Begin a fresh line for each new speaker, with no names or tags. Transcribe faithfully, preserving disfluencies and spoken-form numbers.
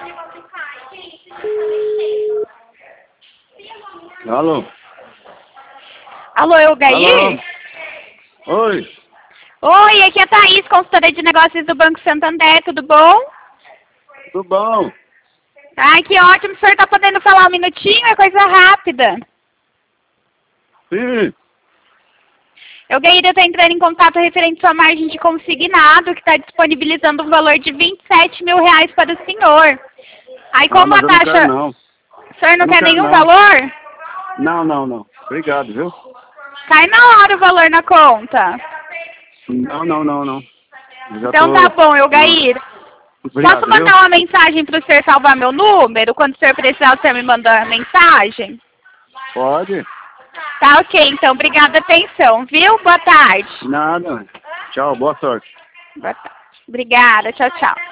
Alô?
Alô, é o Gair?
Alô? Oi.
Oi, aqui é a Thaís, consultora de negócios do Banco Santander, tudo bom?
Tudo bom?
Ai, que ótimo, o senhor tá podendo falar um minutinho? É coisa rápida.
Sim.
Eu, Gair, eu tô entrando em contato referente à sua margem de consignado, que está disponibilizando um valor de vinte e sete mil reais para o senhor. Aí,
Ah,
como
mas
a
eu não
taxa...
quero, não.
O senhor não
Eu não
quer
quero,
nenhum
não.
valor?
Não, não, não. Obrigado, viu?
Cai na hora o valor na conta.
Não, não, não, não. Eu já
Então
tô...
tá bom, eu, Gair.
Obrigado,
Posso mandar
viu?
uma mensagem para o senhor salvar meu número? Quando o senhor precisar, o senhor me manda uma mensagem?
Pode.
Tá ok, então. Obrigada pela atenção, viu? Boa tarde.
Nada. Tchau, boa sorte.
Boa tarde. Obrigada. Tchau, tchau.